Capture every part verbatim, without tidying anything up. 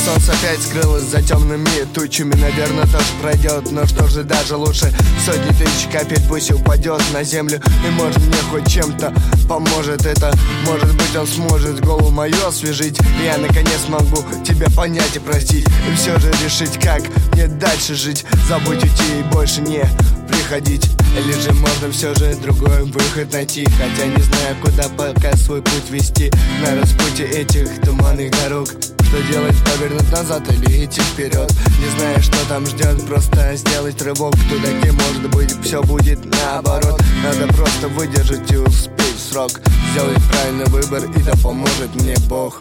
солнце опять скрылось за темными тучами. Наверное, тоже пройдет, но что же даже лучше. Сотни тысяч капель пусть упадет на землю, и может мне хоть чем-то поможет это. Может быть он сможет голову мою освежить, и я наконец смогу тебя понять и простить. И все же решить, как мне дальше жить. Забудь уйти и больше не приходить. Или же можно все же другой выход найти. Хотя не знаю, куда пока свой путь вести. На распутье этих туманных дорог. Что делать, повернуть назад или идти вперед? Не знаю, что там ждет, просто сделать рывок туда, где может быть все будет наоборот. Надо просто выдержать и успеть в срок. Сделать правильный выбор, и да поможет мне Бог.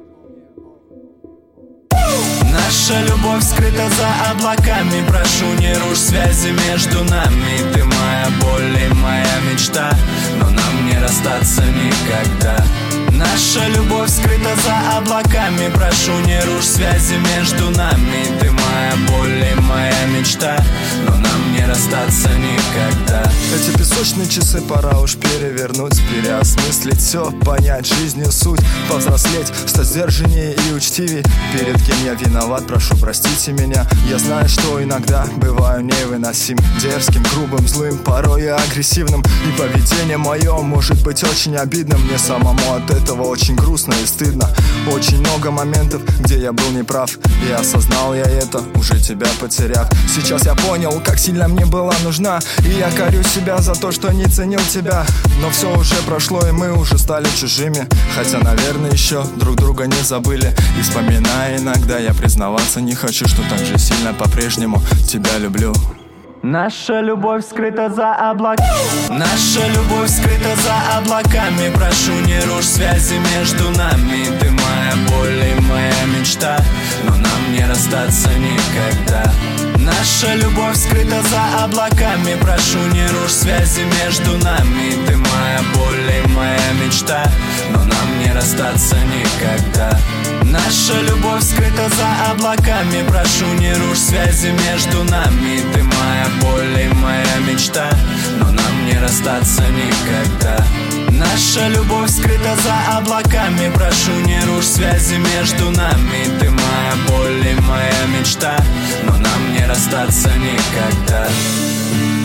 Наша любовь скрыта за облаками. Прошу, не рушь связи между нами. Ты моя боль и моя мечта, но нам не расстаться никогда. Наша любовь скрыта за облаками. Прошу, не рушь связи между нами. Ты моя боль и моя мечта, но нам не расстаться никогда. Эти песочные часы пора уж перевернуть, переосмыслить все, понять жизнью суть, повзрослеть, стать сдержаннее и учтивее. Перед кем я виноват, прошу, простите меня. Я знаю, что иногда бываю невыносим, дерзким, грубым, злым, порой и агрессивным. И поведение мое может быть очень обидным. Мне самому от этого очень грустно и стыдно. Очень много моментов, где я был неправ, и осознал я это, уже тебя потеряв. Сейчас я понял, как сильно мне была нужна, и я корю себя за то, что не ценил тебя. Но все уже прошло, и мы уже стали чужими. Хотя, наверное, еще друг друга не забыли. И вспоминая иногда, я признаваться не хочу, что так же сильно по-прежнему тебя люблю. Наша любовь скрыта за облаками. Наша любовь скрыта за облаками. Прошу, не рушь связи между нами. Ты моя боль и моя мечта, но нам не расстаться никогда. Наша любовь скрыта за облаками. Прошу, не рушь связи между нами. Ты моя боль и моя мечта, но нам не расстаться никогда. Наша любовь скрыта за облаками. Прошу, не рушь связи между нами. Ты моя боль и моя мечта, но нам не расстаться никогда. Наша любовь скрыта за облаками. Прошу, не рушь связи между нами. Ты моя боль и моя мечта, но нам не расстаться никогда.